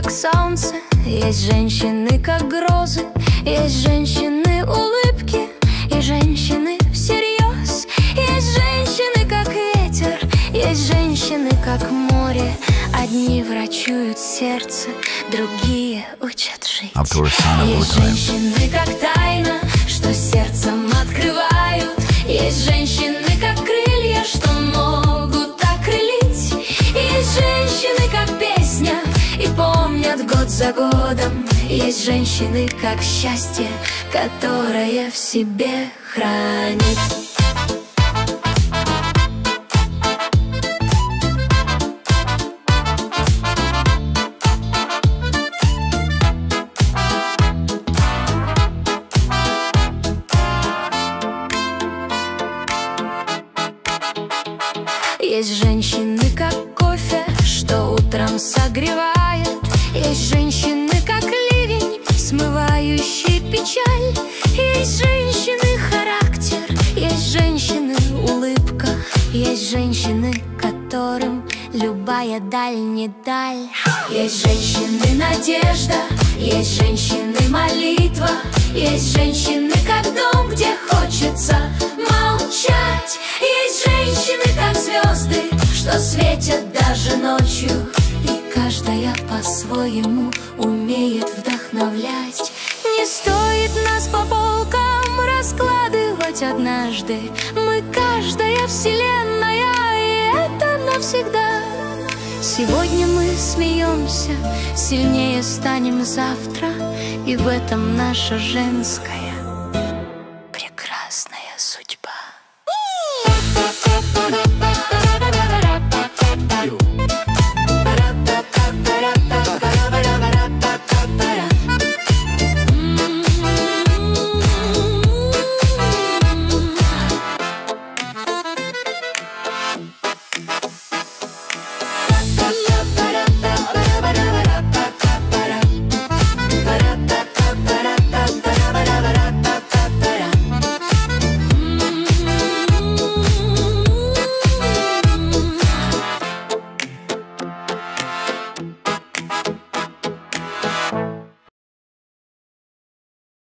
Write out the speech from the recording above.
как солнце, есть женщины, как грозы, есть женщины улыбки и женщины всерьез. Есть женщины, как ветер, есть женщины, как море. Одни врачуют сердце, другие учат жить. Есть женщины, как тайна, что сердцем открывают. Есть женщины, как крылья, что могут окрылить. Есть женщины, как песня, и помнят год за годом. Есть женщины, как счастье, которое в себе хранит. Есть женщины, как кофе, что утром согревает. Есть женщины, как ливень, смывающий печаль. Есть женщины, характер, есть женщины, улыбка. Есть женщины, которым любая даль не даль. Есть женщины, надежда, есть женщины, молитва. Есть женщины, как дом, где хочется молчать. Есть женщины, как звезды, что светят даже ночью, и каждая по-своему умеет вдохновлять. Не стоит нас по полкам раскладывать однажды. Мы каждая вселенная, и это навсегда. Сегодня мы смеемся, сильнее станем завтра, и в этом наша женская